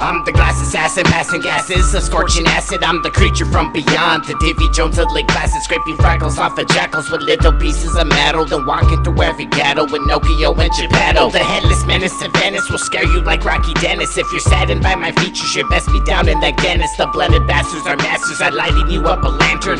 I'm the glass assassin, passing gases, a scorching acid. I'm the creature from beyond, the Davy Jones of Lake Placid, scraping freckles off of jackals with little pieces of metal, then walking through every ghetto with Nokia and Geppetto. The headless menace of Venice will scare you like Rocky Dennis. If you're saddened by my features, you best be down in that Guinness. The blended bastards are masters at lighting you up a lantern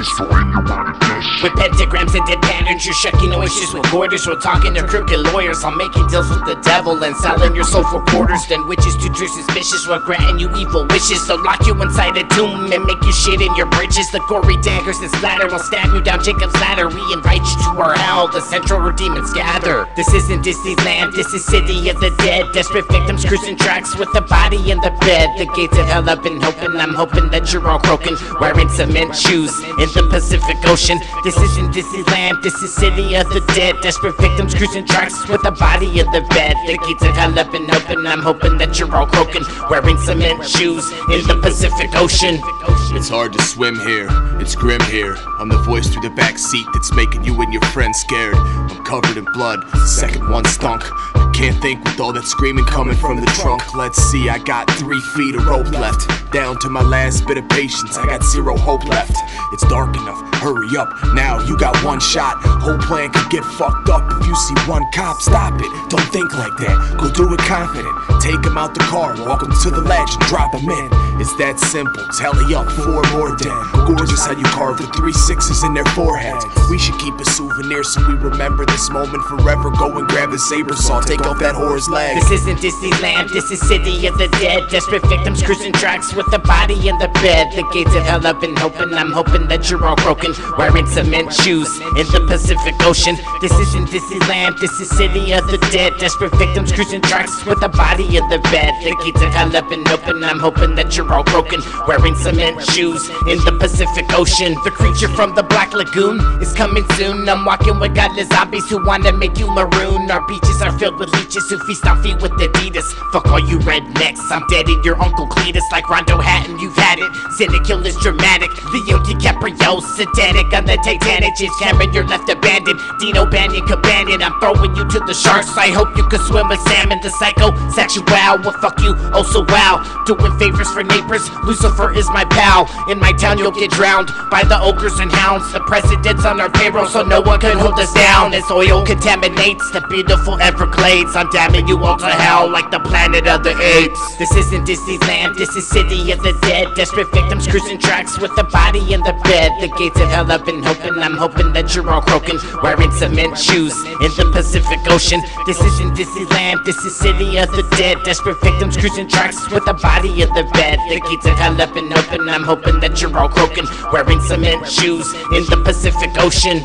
with pentagrams and dead patterns. You're shucking oysters with quarters. We're talking to crooked lawyers. I'm making deals with the devil and selling your soul for quarters. Then witches too true suspicious, we're granting you evil wishes. So lock you inside a tomb and make you shit in your britches. The gory daggers that splatter will stab you down Jacob's ladder. We invite you to our hell, the central where demons gather. This isn't Disneyland, this is City of the Dead. Desperate victims cruising tracks with the body in the bed. The gates of hell have been open, I'm hoping that you're all croaking, wearing cement shoes in the Pacific Ocean. This isn't Disneyland, this is City of the Dead. Desperate victims cruising tracks with the body in the bed. The gates of hell have been open, I'm hoping that you're all croaking, wearing cement shoes in the Pacific Ocean. It's hard to swim here, it's grim here. I'm the voice through the back seat that's making you and your friends scared. I'm covered in blood, second one stunk. Can't think with all that screaming coming from the trunk. Let's see, I got 3 feet of rope left. Down to my last bit of patience, I got 0 hope left. It's dark enough, hurry up, now you got 1 shot. Whole plan could get fucked up if you see 1 cop. Stop it, don't think like that, go do it confident. Take him out the car, walk him to the ledge and drop him in. It's that simple, tally up 4 more dead. Gorgeous how you carve the 3 6s in their foreheads. We should keep a souvenir so we remember this moment forever. Go and grab the saber saw, take off that whore's leg. This isn't Disneyland, this is City of the Dead. Desperate victims cruising tracks with the body in the bed. The gates of hell have been open, I'm hoping that you're all broken, wearing cement shoes in the Pacific Ocean. This isn't Disneyland, this is City of the Dead. Desperate victims cruising tracks with the body in the bed. The gates of hell have been open, I'm hoping that you're all broken, wearing cement shoes in the Pacific Ocean. The creature from the Black Lagoon is coming soon. I'm walking with godless zombies who wanna make you maroon. Our beaches are filled with leeches who feast on feet with Adidas. Fuck all you rednecks, I'm dead in your Uncle Cletus. Like Rondo Hatton, you've had it. Cynical is dramatic, Leo DiCaprio satanic on the Titanic. James Cameron, you're left abandoned. Dino Banyan Cabanon, I'm throwing you to the sharks. I hope you can swim with salmon. The psychosexual, well fuck you, oh so wow. Doing favors for neighbors, Lucifer is my pal. In my town you'll get drowned by the ogres and hounds. The president's on our payroll so no one can hold us down. As oil contaminates the beautiful Everglades, I'm damning you all to hell like the planet of the apes. This isn't Disneyland, this is City of the Dead. Desperate victims cruising tracks with the body in the bed. The gates of hell have been open, I'm hoping that you're all croaking, wearing cement shoes in the Pacific Ocean. This isn't Disneyland, this is City of the Dead. Desperate victims cruising tracks with the body in the bed. The gates of hell have been open, I'm hoping that you're all croaking, wearing cement shoes in the Pacific Ocean.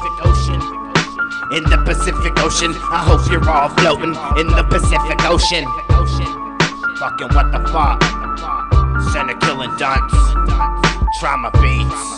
In the Pacific Ocean, I hope you're all floating in the Pacific Ocean. Fucking what the fuck? Center killing dunce, trauma beats.